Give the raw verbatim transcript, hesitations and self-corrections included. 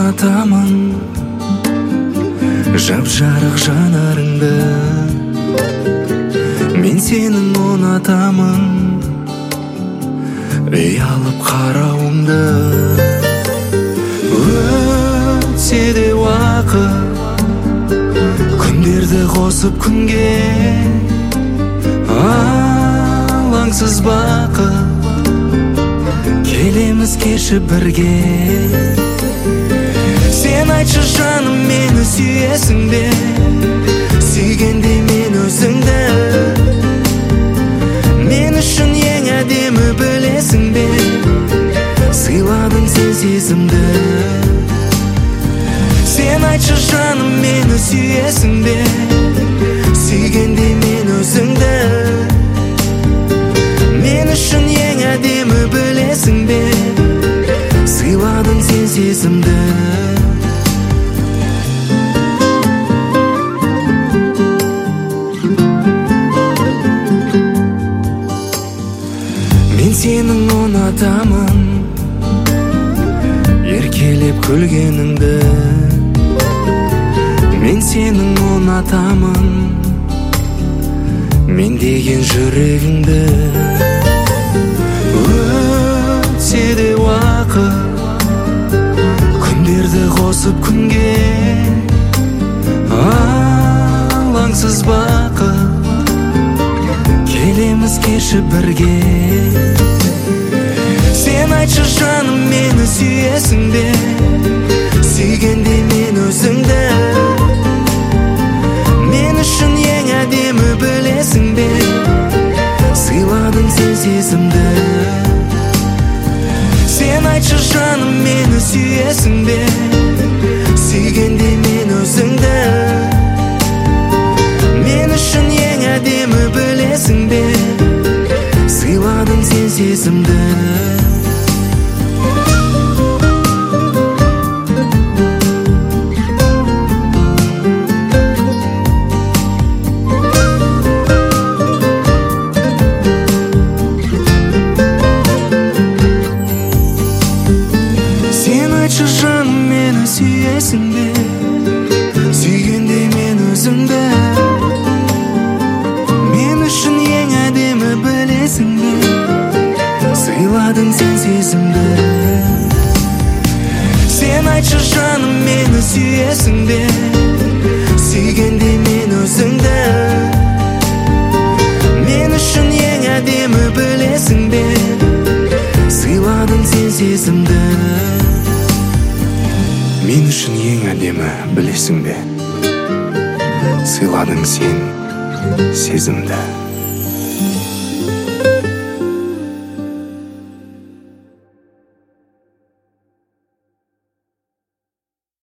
ұнатамын, жап-жарық жанарыңды. Мен сенің ұнатамын, ұялып қарауыңды. Өтсе де уақыт, күндерді қосып күнге, алаңсыз бақыт, келеміз кешіп бірге. Сен айтшы жаным, мені сүйесің бе, сүйгенде мен өзіңді. Мен үшін ең әдемі білесің бе, сыйладың сен сезімді. Сен айтшы жаным, мені сүйесің бе, сүйгенде мен өзіңді. Мен үшін ең әдемі білесің бе, сыйладың сен сезімді. Мен сенің ұнатамын, еркелеп күлгеніңді. Мен сенің ұнатамын, мен деген жүрегіңді. Өтсе де уақыт, күндерді қосып күнге, алаңсыз бақыт, келеміз кешіп бірге. Сен айтшы жаным, мені сүйесің бе, сүйгенде мен өзіңді. Мен үшін ең әдемі білесің бе, сыйладың сен сезімді. Сен айтшы жаным, мені сүйесің бе, сүйгенде мен өзіңді. Мен үшін ең әдемі білесің бе, сыйладың сен сезімді. Жаным, мені сүйесің бе, сүйгенде мен өзіңді. Мен үшін ең әдемі білесің бе, сыйладың сен сезімді. Сен айтшы жаным, мені сүйесің бе, сүйгенде мен өзіңді. Мен үшін ең әдемі білесің бе, сыйладың сен сезімді. Мен үшін ең әдемі білесің бе, сыйладың сен сезімді.